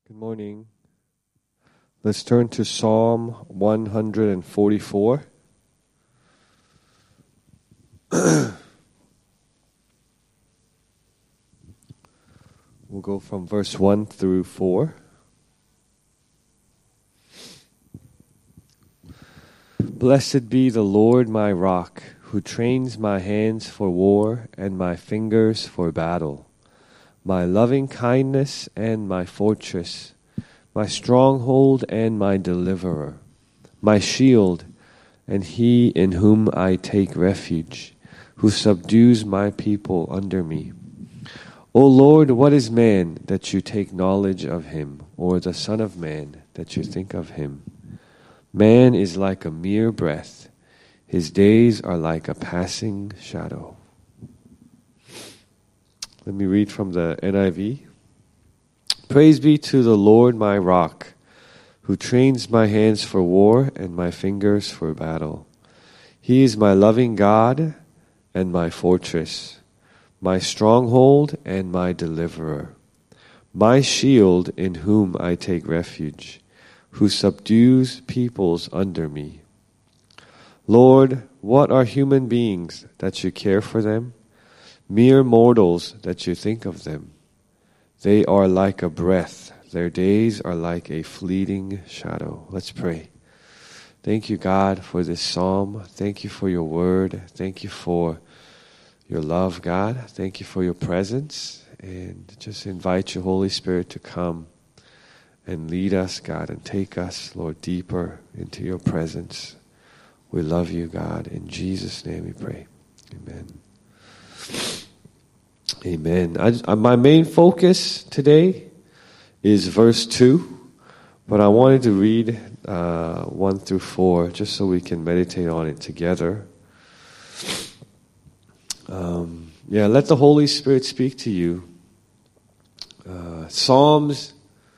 Good morning. Let's turn to Psalm 144. We'll go from verse 1 through 4. Blessed be the Lord my rock, who trains my hands for war and my fingers for battle. My loving kindness and my fortress, my stronghold and my deliverer, my shield, and he in whom I take refuge, who subdues my people under me. O Lord, what is man that you take knowledge of him, or the Son of Man that you think of him? Man is like a mere breath. His days are like a passing shadow. Let me read from the NIV. Praise be to the Lord my rock, who trains my hands for war and my fingers for battle. He is my loving God and my fortress, my stronghold and my deliverer, my shield in whom I take refuge, who subdues peoples under me. Lord, what are human beings that you care for them? Mere mortals that you think of them. They are like a breath. Their days are like a fleeting shadow. Let's pray. Thank you, God, for this psalm. Thank you for your word. Thank you for your love, God. Thank you for your presence. And just invite your Holy Spirit to come and lead us, God, and take us, Lord, deeper into your presence. We love you, God. In Jesus' name we pray. Amen. Amen. My main focus today is verse 2, but I wanted to read 1 through 4 just so we can meditate on it together. Let the Holy Spirit speak to you. Psalms,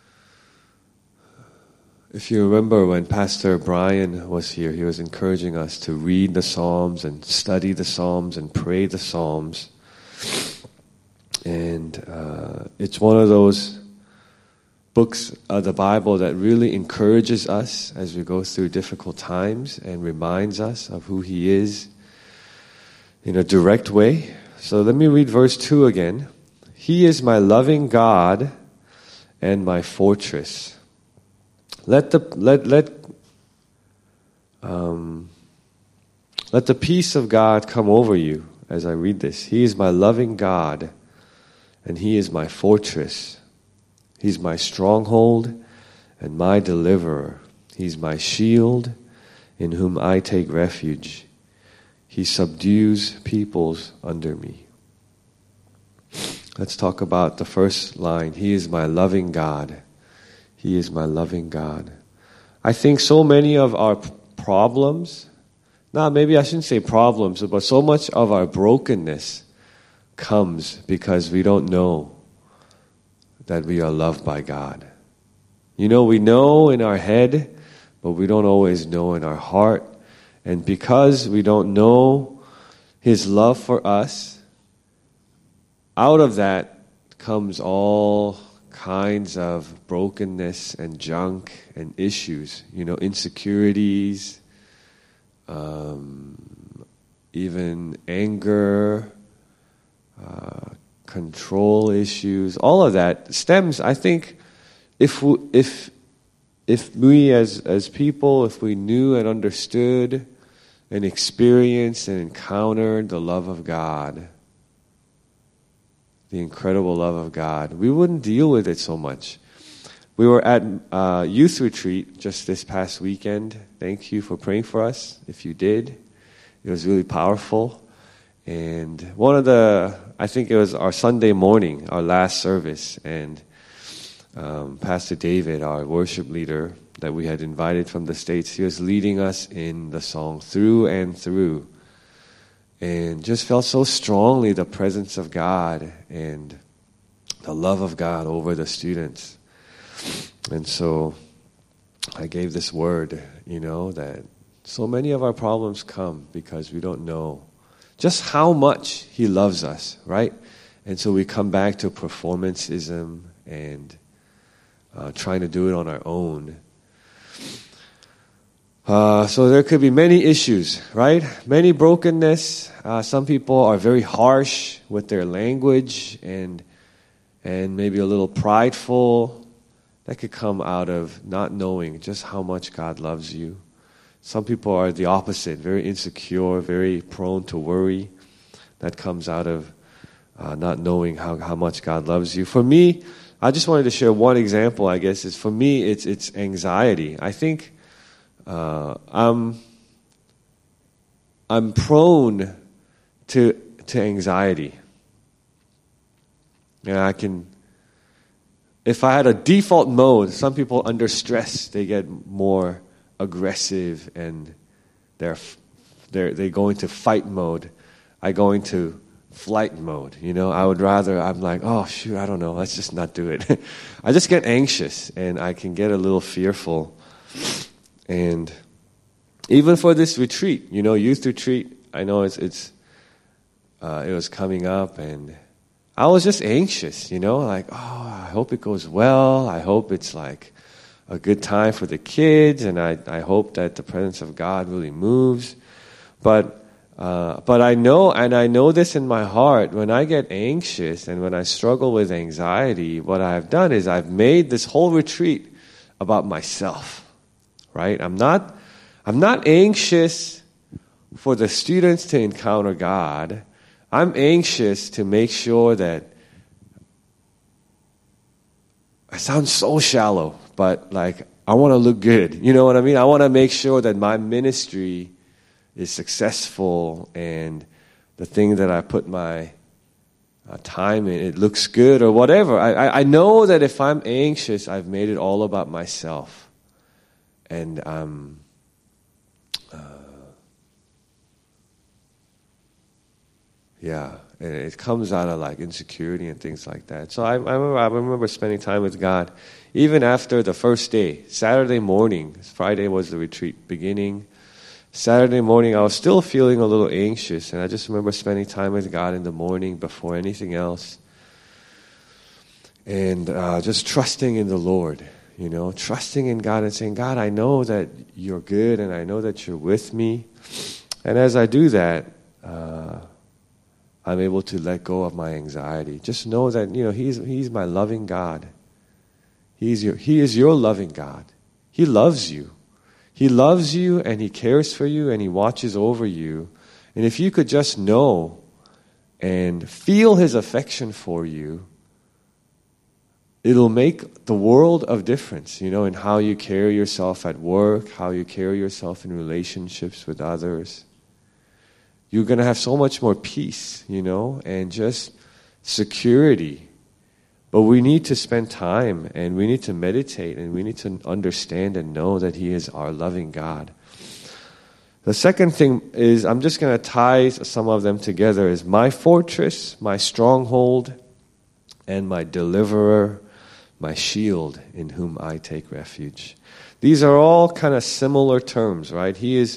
if you remember when Pastor Brian was here, he was encouraging us to read the Psalms and study the Psalms and pray the Psalms. And it's one of those books of the Bible that really encourages us as we go through difficult times and reminds us of who He is in a direct way. So let me read verse 2 again. He is my loving God and my fortress. Let the peace of God come over you as I read this. He is my loving God, and He is my fortress. He's my stronghold and my deliverer. He's my shield in whom I take refuge. He subdues peoples under me. Let's talk about the first line. He is my loving God. He is my loving God. I think so many of our problems, maybe I shouldn't say problems, but so much of our brokenness comes because we don't know that we are loved by God. You know, we know in our head, but we don't always know in our heart. And because we don't know His love for us, out of that comes all kinds of brokenness and junk and issues, insecurities, even anger, control issues. All of that stems, I think, if we as people, if we knew and understood and experienced and encountered the love of God, the incredible love of God, we wouldn't deal with it so much. We were at youth retreat just this past weekend. Thank you for praying for us. If you did, it was really powerful. And I think it was our Sunday morning, our last service, and Pastor David, our worship leader that we had invited from the States, he was leading us in the song Through and Through. And just felt so strongly the presence of God and the love of God over the students. And so I gave this word, that so many of our problems come because we don't know just how much He loves us, right? And so we come back to performanceism and trying to do it on our own. So there could be many issues, right? Many brokenness. Some people are very harsh with their language and maybe a little prideful. That could come out of not knowing just how much God loves you. Some people are the opposite, very insecure, very prone to worry. That comes out of not knowing how much God loves you. For me, I just wanted to share one example, I guess, is for me, it's anxiety. I think I'm prone to anxiety. And if I had a default mode, some people under stress, they get more aggressive and they go into fight mode. I go into flight mode. I'm like, oh shoot, I don't know, let's just not do it. I just get anxious and I can get a little fearful. And even for this retreat, youth retreat, I know it was coming up and I was just anxious, like, I hope it goes well. I hope it's like a good time for the kids, and I hope that the presence of God really moves. But I know this in my heart, when I get anxious and when I struggle with anxiety, what I've done is I've made this whole retreat about myself, right? I'm not anxious for the students to encounter God. I'm anxious to make sure that, I sound so shallow, but like I want to look good. You know what I mean? I want to make sure that my ministry is successful and the thing that I put my time in, it looks good or whatever. I know that if I'm anxious, I've made it all about myself. And it comes out of like insecurity and things like that. So I remember spending time with God, even after the first day, Saturday morning. Friday was the retreat beginning. Saturday morning, I was still feeling a little anxious, and I just remember spending time with God in the morning before anything else, and just trusting in the Lord. Trusting in God and saying, God, I know that you're good, and I know that you're with me, and as I do that, I'm able to let go of my anxiety. Just know that, He's my loving God. He is your loving God. He loves you. He loves you and He cares for you and He watches over you. And if you could just know and feel His affection for you, it'll make the world of difference, in how you carry yourself at work, how you carry yourself in relationships with others. You're going to have so much more peace, and just security. But we need to spend time, and we need to meditate, and we need to understand and know that He is our loving God. The second thing is, I'm just going to tie some of them together, is my fortress, my stronghold, and my deliverer, my shield, in whom I take refuge. These are all kind of similar terms, right? He's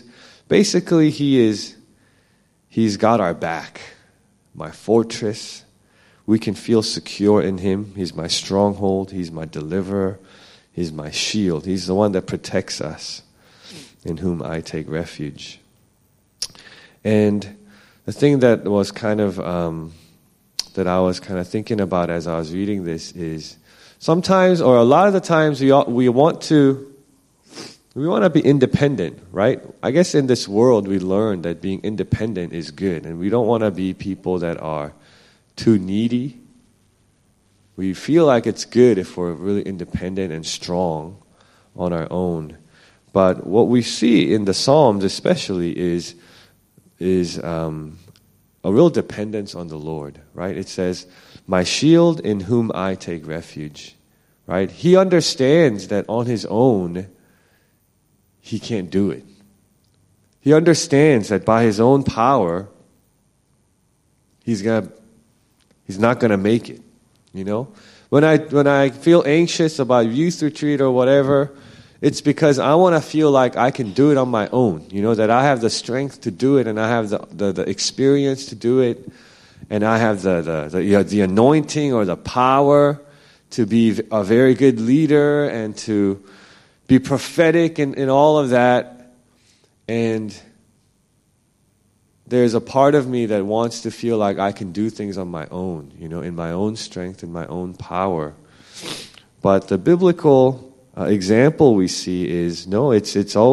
got our back. My fortress. We can feel secure in Him. He's my stronghold. He's my deliverer. He's my shield. He's the one that protects us, in whom I take refuge. And the thing that was kind of, that I was kind of thinking about as I was reading this is, sometimes, or a lot of the times, we want to be independent, right? I guess in this world we learn that being independent is good, and we don't want to be people that are too needy. We feel like it's good if we're really independent and strong on our own. But what we see in the Psalms especially is a real dependence on the Lord, right? It says, my shield in whom I take refuge, right? He understands that on his own, he can't do it. He understands that by his own power, he's not going to make it, When I feel anxious about youth retreat or whatever, it's because I want to feel like I can do it on my own, that I have the strength to do it and I have the experience to do it and I have the anointing or the power to be a very good leader and to be prophetic and all of that. And there's a part of me that wants to feel like I can do things on my own, in my own strength, in my own power. But the biblical example we see is, no, it's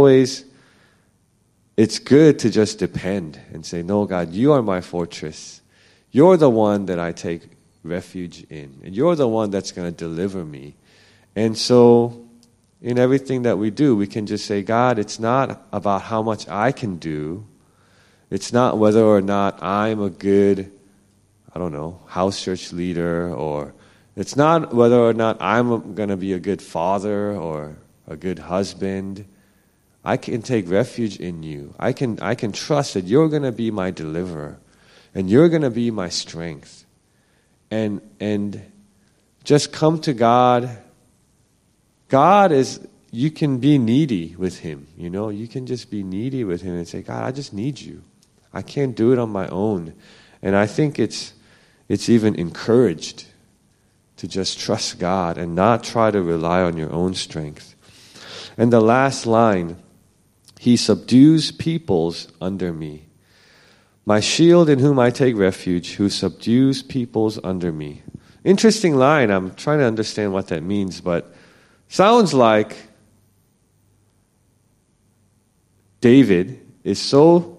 good to just depend and say, no, God, you are my fortress. You're the one that I take refuge in. And you're the one that's going to deliver me. And so in everything that we do, we can just say, God, it's not about how much I can do. It's not whether or not I'm a good, house church leader, or it's not whether or not I'm going to be a good father or a good husband. I can take refuge in you. I can trust that you're going to be my deliverer, and you're going to be my strength. And just come to God. God is, you can be needy with Him. You can just be needy with Him and say, God, I just need you. I can't do it on my own. And I think it's even encouraged to just trust God and not try to rely on your own strength. And the last line, He subdues peoples under me. My shield in whom I take refuge, who subdues peoples under me. Interesting line. I'm trying to understand what that means, but sounds like David is so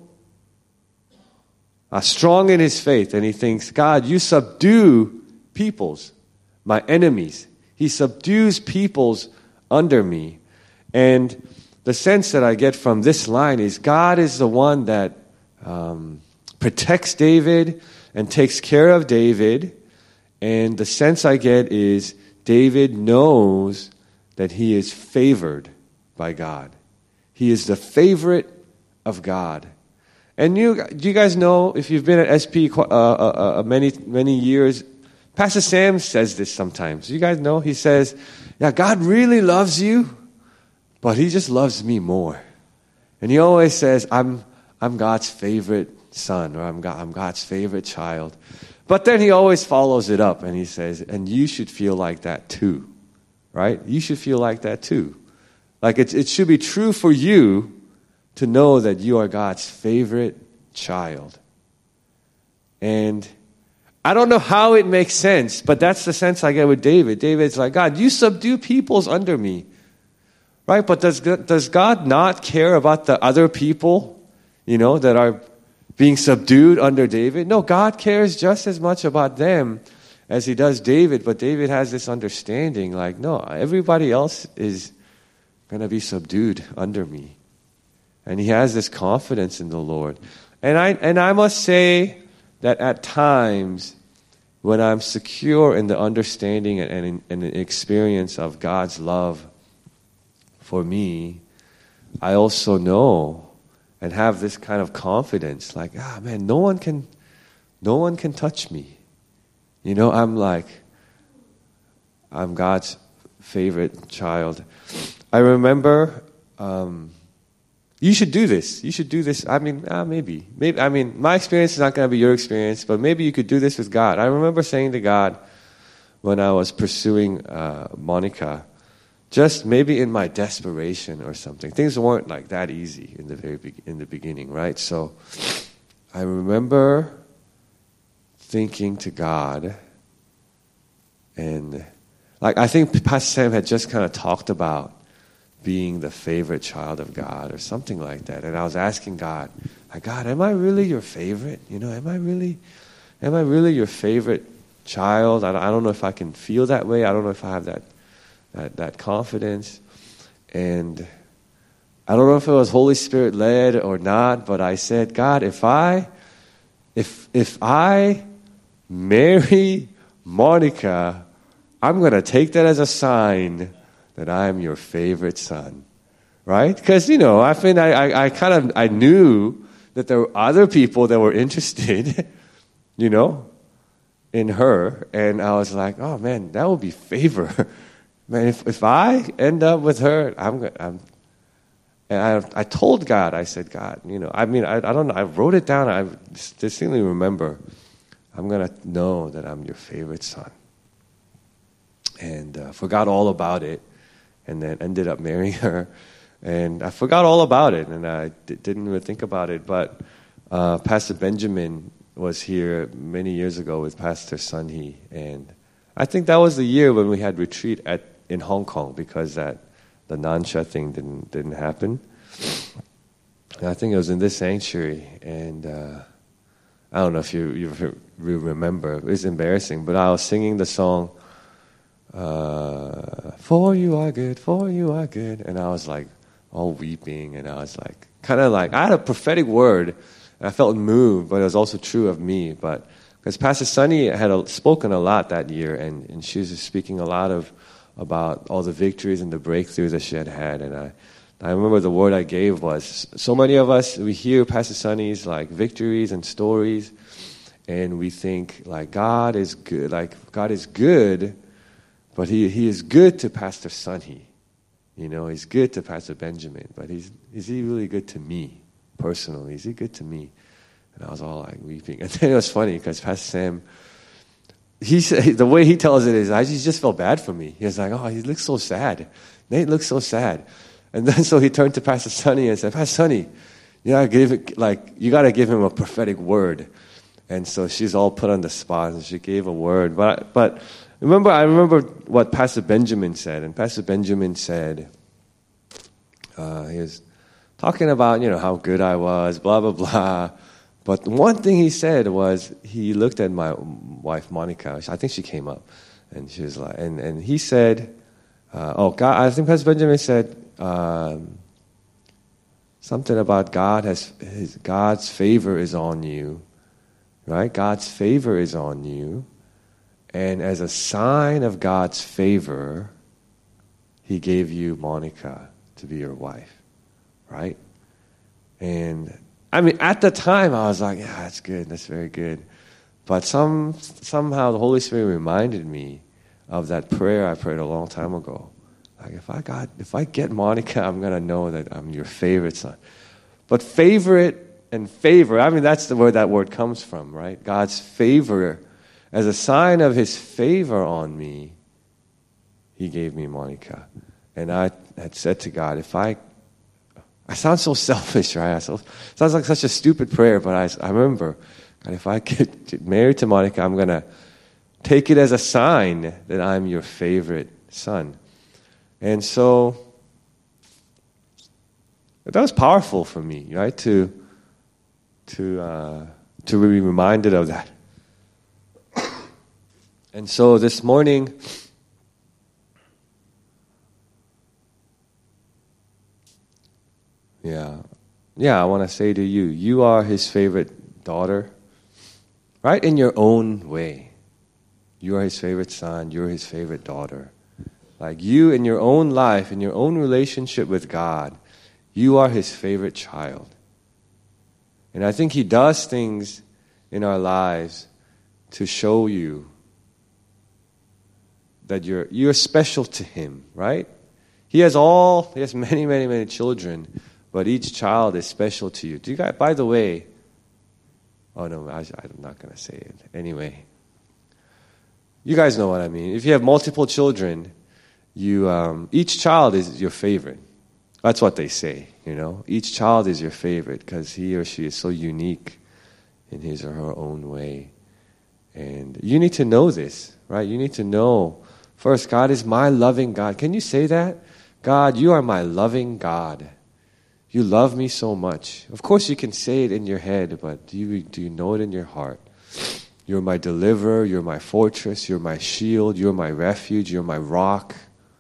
strong in his faith, and he thinks, God, you subdue peoples, my enemies. He subdues peoples under me. And the sense that I get from this line is God is the one that protects David and takes care of David. And the sense I get is David knows that he is favored by God. He is the favorite of God. And do you guys know, if you've been at SP many years, Pastor Sam says this sometimes. You guys know? He says, yeah, God really loves you, but He just loves me more. And he always says, I'm God's favorite son, or I'm God's favorite child. But then he always follows it up, and he says, and you should feel like that too. Right? You should feel like that too. Like it should be true for you to know that you are God's favorite child. And I don't know how it makes sense, but that's the sense I get with David. David's like, God, you subdue peoples under me. Right? But does God not care about the other people, that are being subdued under David? No, God cares just as much about them as He does David. But David has this understanding, like, no, everybody else is going to be subdued under me. And he has this confidence in the Lord. And I must say that at times, when I'm secure in the understanding and the experience of God's love for me, I also know and have this kind of confidence, like, man, no one can touch me. I'm God's favorite child. I remember, you should do this. You should do this. I mean, maybe. I mean, my experience is not going to be your experience, but maybe you could do this with God. I remember saying to God when I was pursuing Monica, just maybe in my desperation or something. Things weren't like that easy in the beginning, right? So I remember thinking to God, and I think Pastor Sam had just kind of talked about being the favorite child of God or something like that. And I was asking God, God, am I really your favorite? Am I really your favorite child? I don't know if I can feel that way. I don't know if I have that confidence. And I don't know if it was Holy Spirit led or not, but I said, God, if I marry Monica, I'm going to take that as a sign that I am your favorite son, right? Because, I knew that there were other people that were interested, in her. And I was like, oh man, that would be favor. Man, if I end up with her, and I told God, I said, God, I don't know, I wrote it down. I distinctly remember, I'm going to know that I'm your favorite son. and forgot all about it, and then ended up marrying her. And I forgot all about it, and I didn't even think about it. But Pastor Benjamin was here many years ago with Pastor Sunhee, and I think that was the year when we had retreat in Hong Kong, because the Nansha thing didn't happen. And I think it was in this sanctuary, and I don't know if you remember. It was embarrassing, but I was singing the song, "For you are good, for you are good," and I was like all weeping, and I was like, kind of like, I had a prophetic word, and I felt moved, but it was also true of me. But because Pastor Sunny had spoken a lot that year, and she was speaking a lot about all the victories and the breakthroughs that she had, and I remember the word I gave was, so many of us, we hear Pastor Sunny's like victories and stories, and we think like God is good, but he is good to Pastor Sunny. You know, he's good to Pastor Benjamin, but is he really good to me personally? Is he good to me? And I was all like weeping. And then it was funny because Pastor Sam, he said, the way he tells it is, he just felt bad for me. He was like, oh, he looks so sad. Nate looks so sad. And then so he turned to Pastor Sunny and said, Pastor Sunny, you got to give him a prophetic word. And so she's all put on the spot, and she gave a word. But I remember what Pastor Benjamin said. And Pastor Benjamin said, he was talking about, how good I was, blah, blah, blah. But one thing he said was, he looked at my wife, Monica. I think she came up. And she was like, and he said, God, I think Pastor Benjamin said, something about God's favor is on you, right? God's favor is on you. And as a sign of God's favor, he gave you Monica to be your wife, right? And I mean, at the time, I was like, yeah, that's good. That's very good. But somehow the Holy Spirit reminded me of that prayer I prayed a long time ago. Like, if I get Monica, I'm going to know that I'm your favorite son. But favorite and favor, I mean, that's where that word comes from, right? God's favor. As a sign of his favor on me, he gave me Monica. And I had said to God, I sound so selfish, right? Sounds like such a stupid prayer, but I remember, God, if I get married to Monica, I'm going to take it as a sign that I'm your favorite son. And so that was powerful for me, right? To be reminded of that. And so this morning, I want to say to you, you are his favorite daughter, right? In your own way. You are his favorite son, you're his favorite daughter. Like you in your own life, in your own relationship with God, you are his favorite child. And I think he does things in our lives to show you that you're special to him, right? He has many, many, many children, but each child is special to you. Do you guys, by the way, oh no, I'm not going to say it. Anyway, you guys know what I mean. If you have multiple children, each child is your favorite. That's what they say, Each child is your favorite because he or she is so unique in his or her own way. And you need to know this, right? You need to know, first, God is my loving God. Can you say that? God, you are my loving God. You love me so much. Of course, you can say it in your head, but do you know it in your heart? You're my deliverer. You're my fortress. You're my shield. You're my refuge. You're my rock.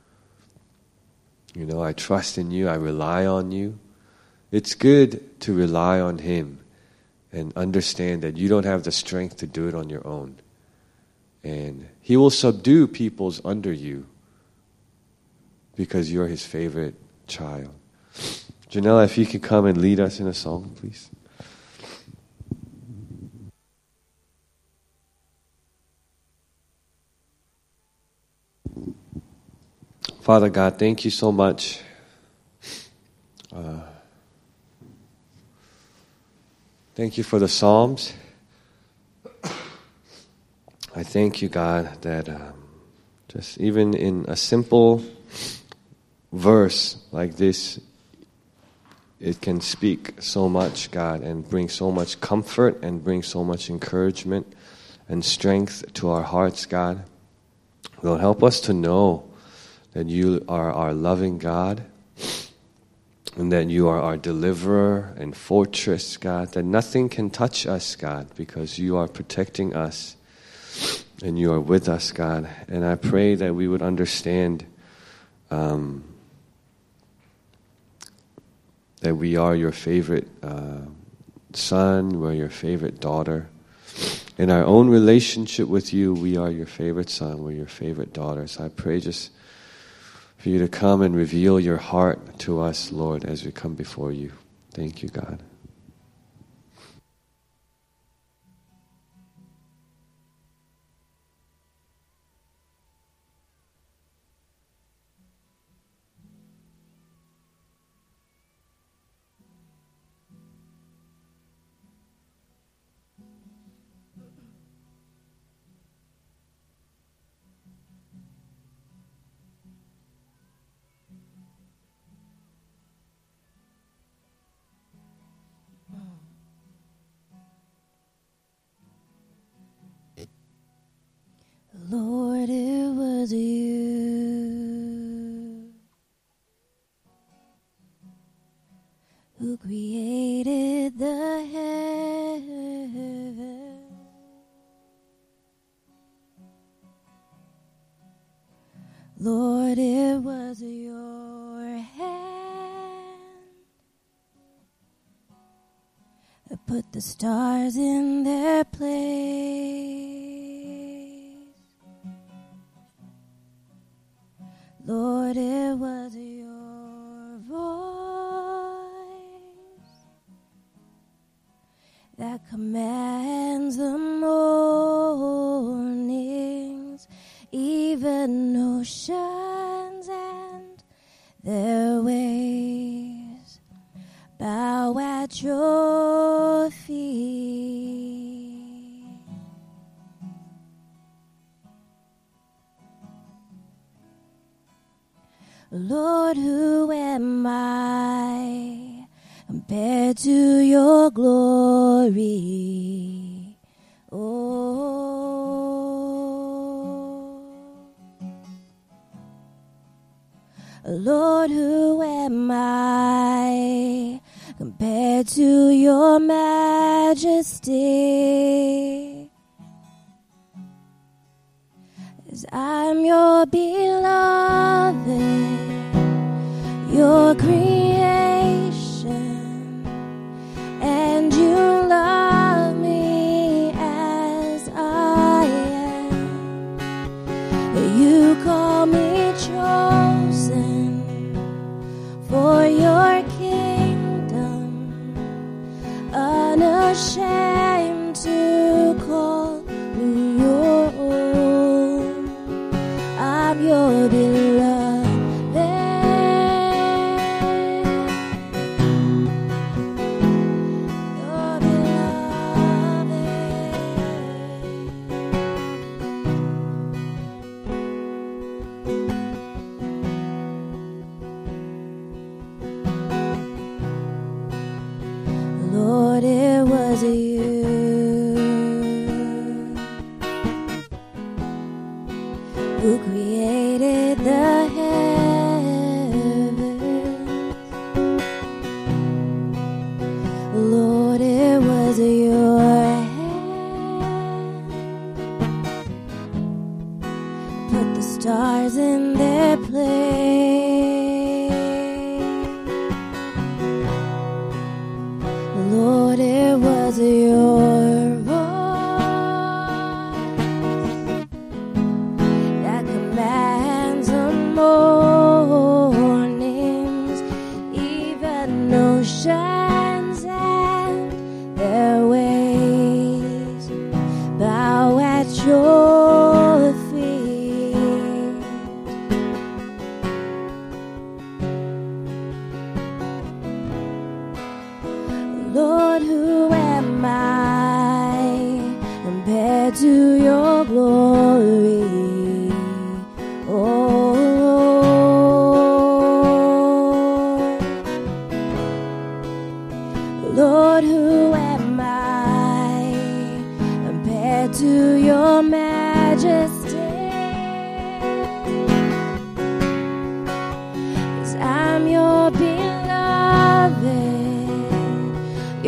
I trust in you. I rely on you. It's good to rely on him and understand that you don't have the strength to do it on your own. And he will subdue peoples under you because you're his favorite child. Janella, if you could come and lead us in a song, please. Father God, thank you so much. Thank you for the Psalms. I thank you, God, that Just even in a simple verse like this, it can speak so much, God, and bring so much comfort and bring so much encouragement and strength to our hearts, God. Lord, help us to know that you are our loving God and that you are our deliverer and fortress, God, that nothing can touch us, God, because you are protecting us and you are with us, God. And I pray that we would understand that we are your favorite son, we're your favorite daughter. In our own relationship with you, we are your favorite son, we're your favorite daughter. So I pray just for you to come and reveal your heart to us, Lord, as we come before you. Thank you, God. Lord, it was you who created the heavens. Lord, it was your hand that put the stars in their place. Lord, it was your voice that commands the mornings, even oceans and their waves bow at your feet. Lord, who am I compared to your glory? Oh, Lord, who am I compared to your majesty? 'Cause I'm your beloved, your creation, and you love me as I am. You call me chosen for your kingdom, unashamed to call me your own. I'm your beloved. Lord, it was you who created the heavens. Lord, it was your hand put the stars in their place. Lord, it was your voice that commands the mornings, even oceans and their waves bow at your feet. Lord, who am I compared to your glory?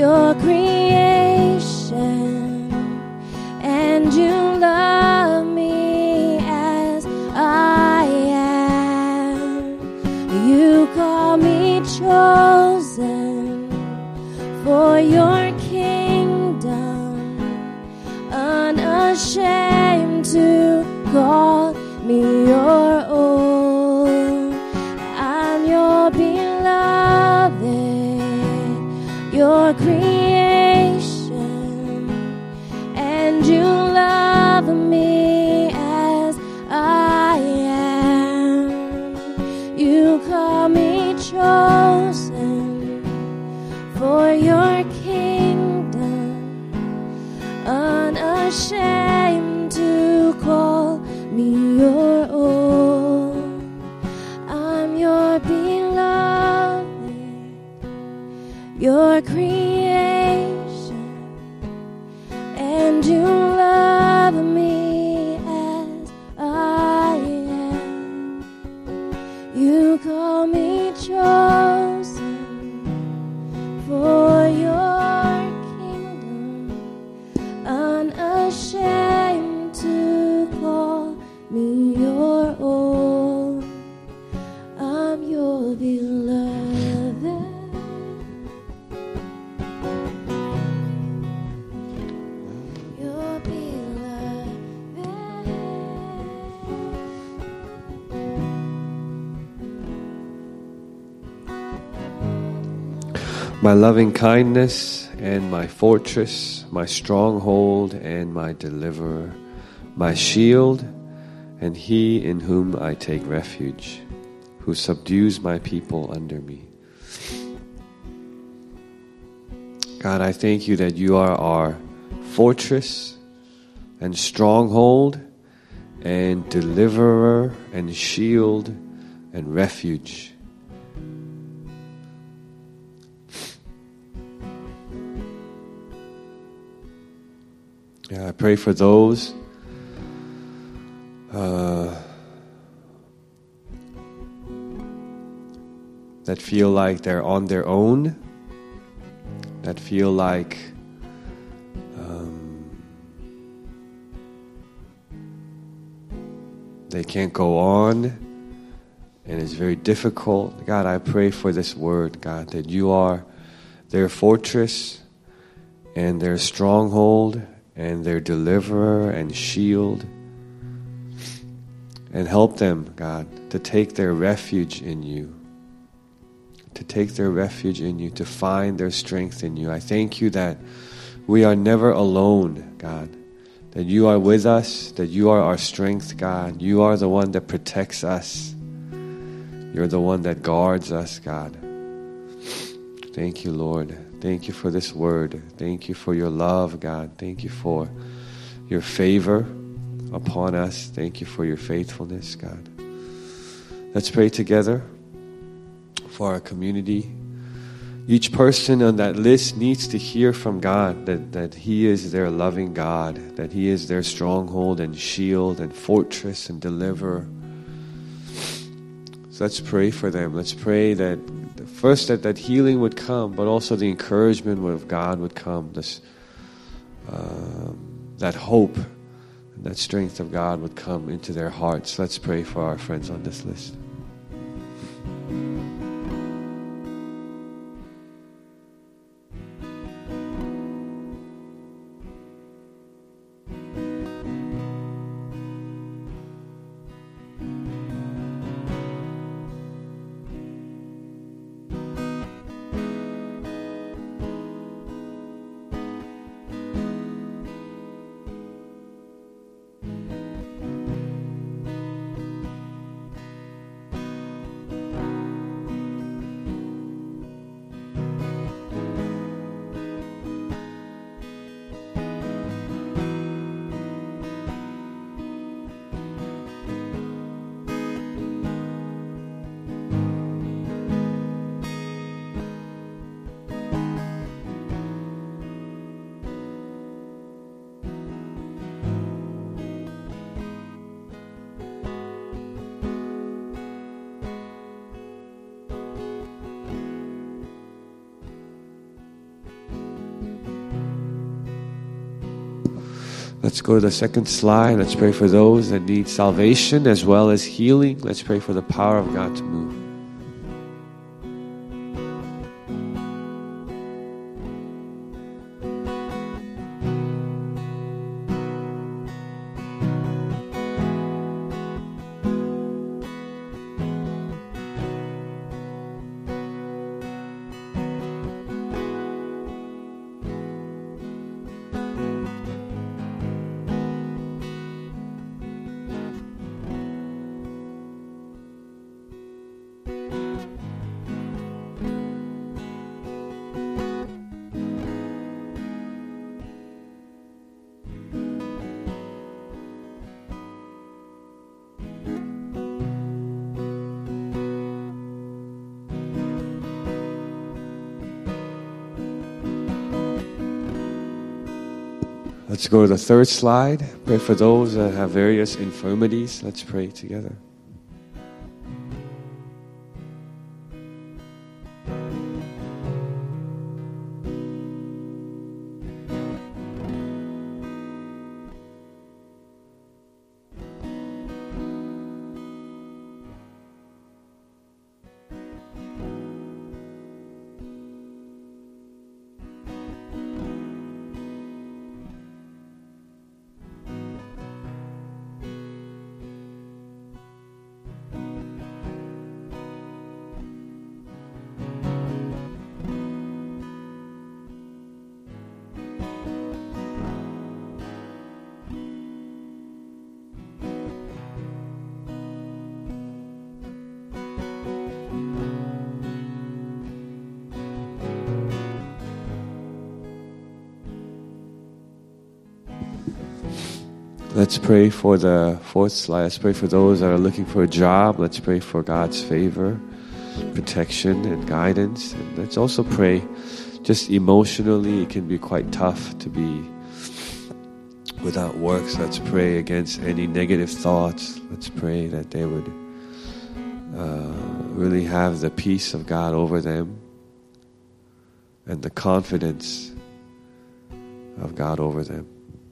your creation, and you love me as I am. You call me chosen for your kingdom, unashamed to call me your own. I'm your beloved, your creation, and you love me as I am. You call me chosen for your kingdom, unashamed to call me your own. I'm your beloved, your creation, and you love me as I am. You call me chosen for your kingdom, unashamed to call me your own. I'm your beloved. Your beloved. My loving kindness and my fortress, my stronghold and my deliverer, my shield, and he in whom I take refuge, who subdues my people under me. God, I thank you that you are our fortress and stronghold and deliverer and shield and refuge. I pray for those that feel like they're on their own, that feel like they can't go on and it's very difficult. God, I pray for this word, God, that you are their fortress and their stronghold and their deliverer and shield. And help them, God, to take their refuge in you. To take their refuge in you, to find their strength in you. I thank you that we are never alone, God. That you are with us, that you are our strength, God. You are the one that protects us. You're the one that guards us, God. Thank you, Lord. Thank you for this word. Thank you for your love, God. Thank you for your favor upon us. Thank you for your faithfulness, God. Let's pray together for our community. Each person on that list needs to hear from God that He is their loving God, that He is their stronghold and shield and fortress and deliverer. So let's pray for them. Let's pray that first that healing would come, but also the encouragement of God would come. That hope and that strength of God would come into their hearts. Let's pray for our friends on this list. Let's go to the second slide. Let's pray for those that need salvation as well as healing. Let's pray for the power of God to move. Let's go to the third slide. Pray for those that have various infirmities. Let's pray together. Let's pray for the fourth slide. Let's pray for those that are looking for a job. Let's pray for God's favor, protection, and guidance. And let's also pray just emotionally. It can be quite tough to be without work. So let's pray against any negative thoughts. Let's pray that they would really have the peace of God over them and the confidence of God over them.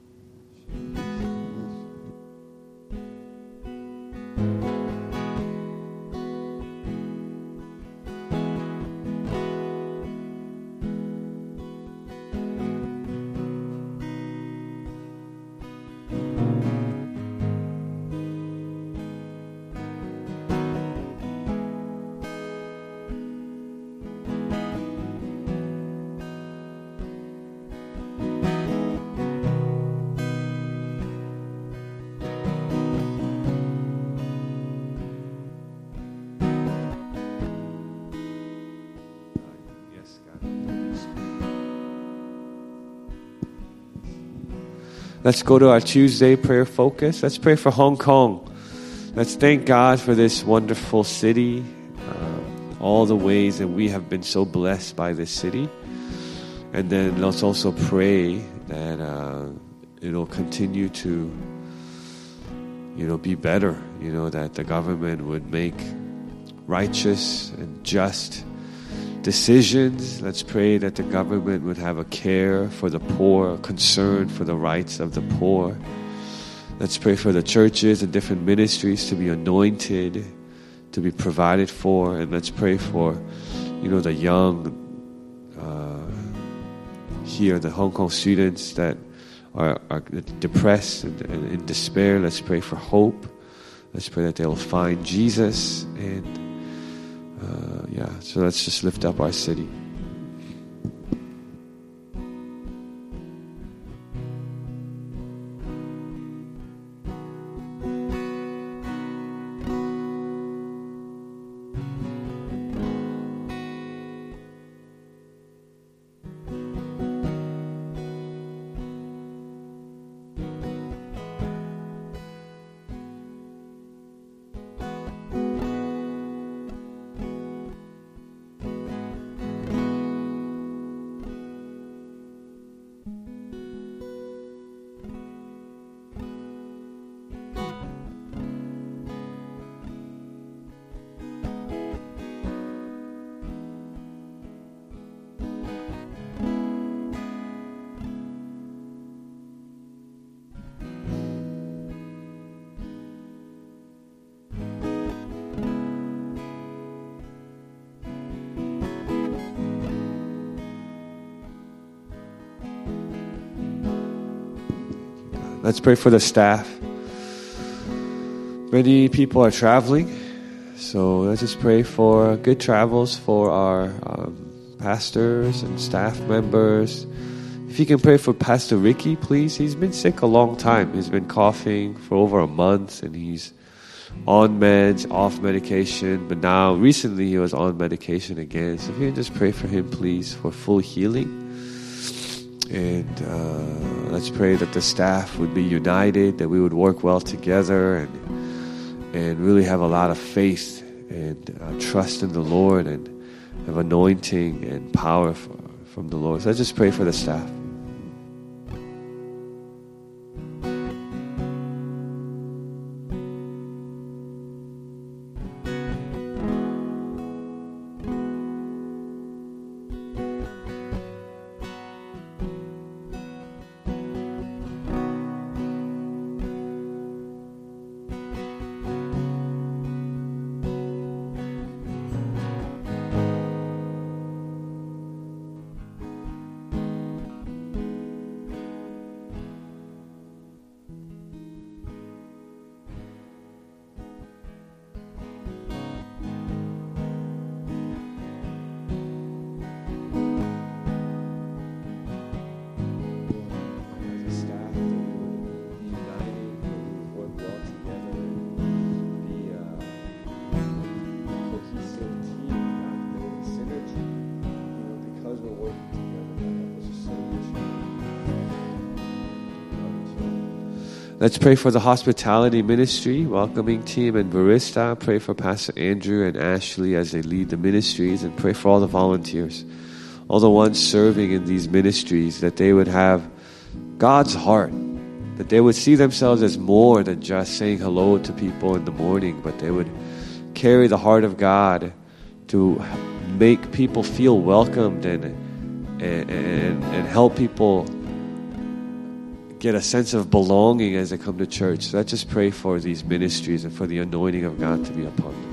Let's go to our Tuesday prayer focus. Let's pray for Hong Kong. Let's thank God for this wonderful city, all the ways that we have been so blessed by this city. And then let's also pray that it'll continue to, be better. That the government would make righteous and just decisions. Let's pray that the government would have a care for the poor, a concern for the rights of the poor. Let's pray for the churches and different ministries to be anointed, to be provided for. And let's pray for, the young here, the Hong Kong students that are depressed and in despair. Let's pray for hope. Let's pray that they'll find Jesus. And so let's just lift up our city. Let's pray for the staff. Many people are traveling, so let's just pray for good travels for our pastors and staff members. If you can pray for Pastor Ricky, please. He's been sick a long time. He's been coughing for over a month, and he's on meds, off medication, but now recently he was on medication again. So if you can just pray for him, please, for full healing. And let's pray that the staff would be united, that we would work well together, and really have a lot of faith and trust in the Lord, and have anointing and power from the Lord. So let's just pray for the staff. Let's pray for the hospitality ministry, welcoming team, and barista. Pray for Pastor Andrew and Ashley as they lead the ministries, and pray for all the volunteers, all the ones serving in these ministries, that they would have God's heart, that they would see themselves as more than just saying hello to people in the morning, but they would carry the heart of God to make people feel welcomed and help people get a sense of belonging as they come to church. So let's just pray for these ministries and for the anointing of God to be upon them.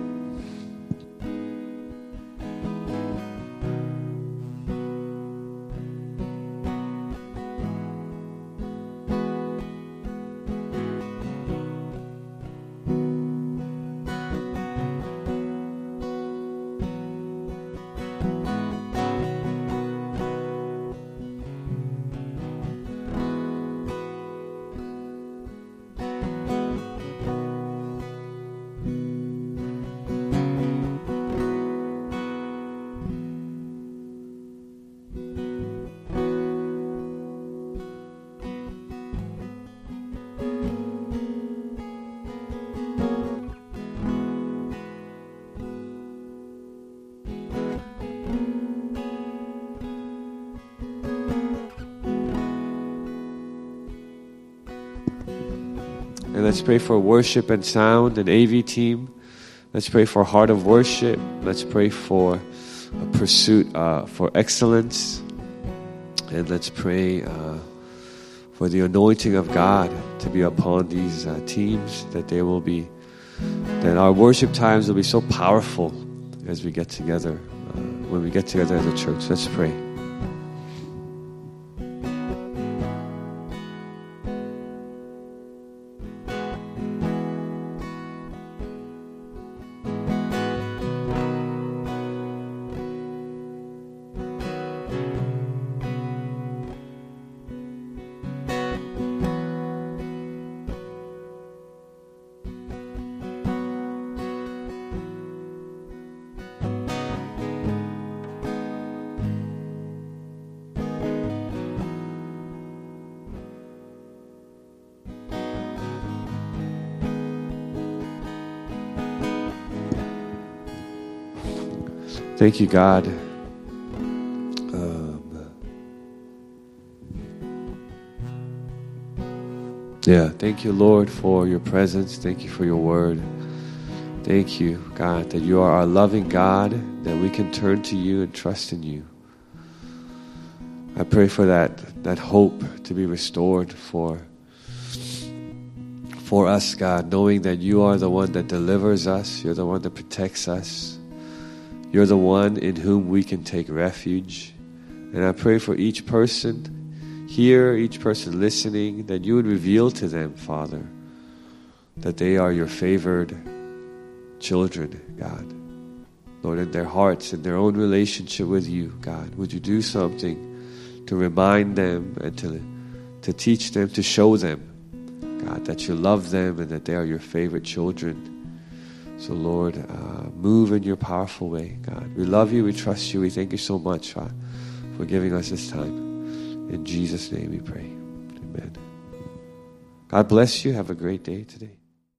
And let's pray for worship and sound and AV team. Let's pray for heart of worship. Let's pray for a pursuit for excellence. And let's pray for the anointing of God to be upon these teams, that that our worship times will be so powerful as we get together, when we get together as a church. Let's pray. Thank you, God. Thank you, Lord, for your presence. Thank you for your word. Thank you, God, that you are our loving God, that we can turn to you and trust in you. I pray for that hope to be restored for us, God, knowing that you are the one that delivers us. You're the one that protects us. You're the one in whom we can take refuge. And I pray for each person here, each person listening, that you would reveal to them, Father, that they are your favored children, God. Lord, in their hearts, in their own relationship with you, God, would you do something to remind them and to teach them, to show them, God, that you love them and that they are your favorite children. So Lord, move in your powerful way, God. We love you, we trust you, we thank you so much for giving us this time. In Jesus' name we pray. Amen. God bless you. Have a great day today.